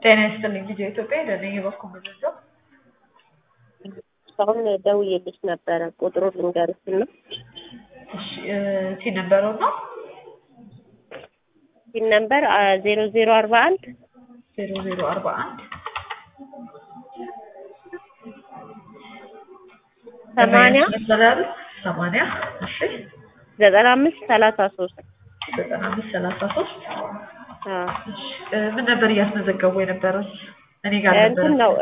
ጤና ይስጥልኝ ልጄ ኢትዮጵያ ደነኝ በኩል ምንድነው? አሁን ደውዬልሽ ነበረ ቁጥሩን ልንገርሽና እሺ ቲ ነበረው ነው ሲን ነበር 0041 0041 80 80 እሺ 9533 9533 ምን ነበር እያስመዘገቡ የነበረው? እኔ ጋር ነበር እንትን ነው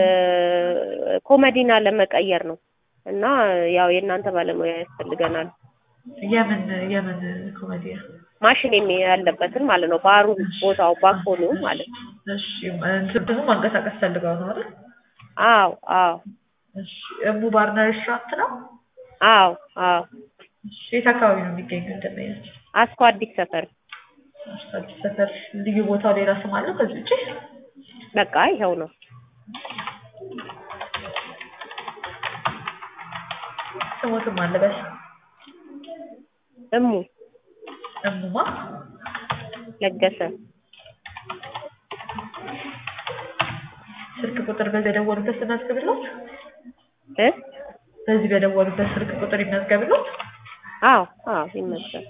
ኮሜዲና ለመቀየር ነው እና ያው የእናንተ ባለሙያ ያስፈልገናል። የምን ኮሜዲያ ማሽን ያለበትን ማለት ነው። ባሩ ቦታው ባኮኑ ማለት ነው። እሺ እንትኑ ማንቀሳቀስ ፈልገው ነው አይደል? አዎ እሺ ሙባርና ሬስቶራንት ነው? አዎ እሺ የት አካባቢ ነው የሚገኘው እንደማያች? አስኮ አዲስ ሰፈር ልዩ ቦታው ሌላ ስም አለው ከዚህ ውጪ? በቃ ይሄው ነው። ስሙትም አለበት እሙማ ለገሰ ስልክ ቁጥር በደወሉበት እናስገብልዎት? እ በዚህ በደወሉበት ስልክ ቁጥር ይመዝገብልዎት? አዎ ይመዝገብ።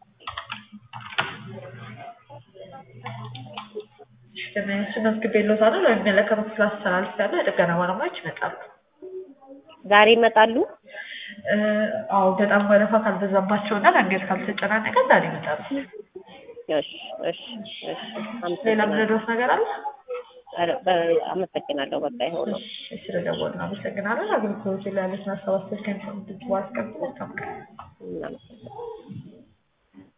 ደመወዝን አስገብልዎታል ወይ ለሚመለከተው ክፍል አስተላልፌያለሁ። የጥገና ባለሙያዎች ይመጣሉ። ዛሬ ይመጣሉ? አዎ በጣም ወረፋ ካልበዛባቸውና መንገድ ካልተጨናነቀ ዛሬ ይመጣሉ። እሺ ሌላ ምንድነው ነገር አለ? አመሰግናለሁ። በቃ ይሄው ነው። ስለደወሉ አመሰግናለሁ። አገልግሎት ላይ ያለውን ሀሳብ አስተያየት ከሚሰጡት ዋስቀምጡ።